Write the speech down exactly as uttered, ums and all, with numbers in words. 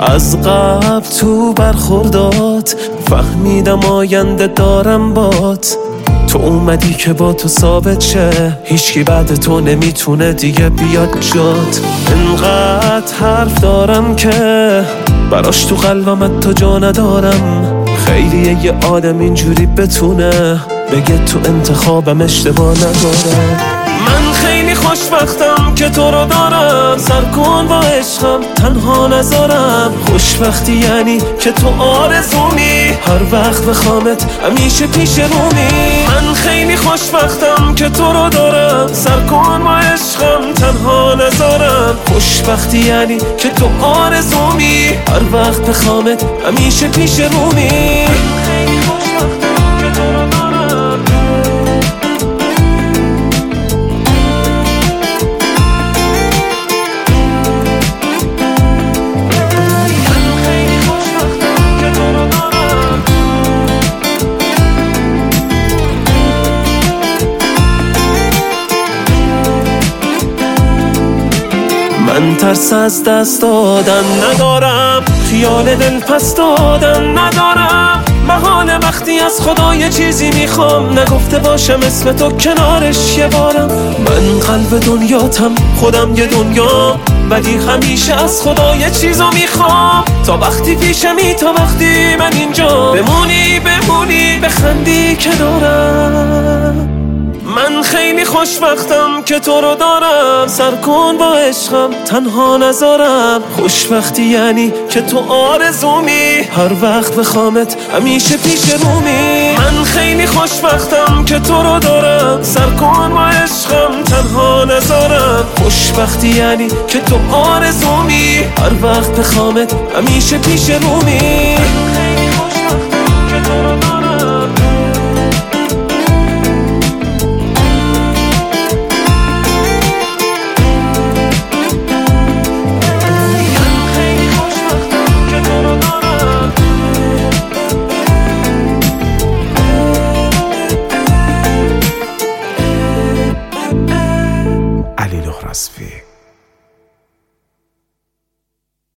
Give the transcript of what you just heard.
از قبل تو برخوردات فهمیدم آینده دارم بات. تو اومدی که با تو ثابت شه، هیچکی بعد تو نمیتونه دیگه بیاد جات. انقدر حرف دارم که براش تو قلبم تو جا ندارم. خیلیه یه آدم اینجوری بتونه بگه تو انتخابم اشتباه نداره. من خیلی خوشبختم که تو رو دارم، سر کن با عشقم تنها نذارم. خوشبختی یعنی که تو آرزومی، هر وقت بخوامت همیشه پیش رومی. من خیلی خوشبختم که تو رو دارم، سر کن با عشقم تنها نذارم. خوشبختی یعنی که تو آرزومی، هر وقت بخوامت همیشه پیش رومی. خیلی خوشبختم که تو رو دارم. من ترس از دست دادن ندارم، خیال دل پس دادن ندارم. محال وقتی از خدا یه چیزی میخوام، نگفته باشم اسم تو کنارش یه بارم. من قلب دنیاتم، خودم یه دنیا، ولی همیشه از خدا یه چیزو میخوام. تا وقتی پیشمی، تا وقتی من اینجا، بمونی بمونی بخندی کنارم. من خیلی خوشبختم که تو رو دارم، سر کن با عشقم تنها نذارم. خوشبختی یعنی که تو آرزومی، هر وقت بخوامت همیشه پیش رومی. من خیلی خوشبختم که تو رو دارم، سر کن با عشقم تنها نذارم. خوشبختی یعنی که تو آرزومی، هر وقت بخوامت همیشه پیش رومی.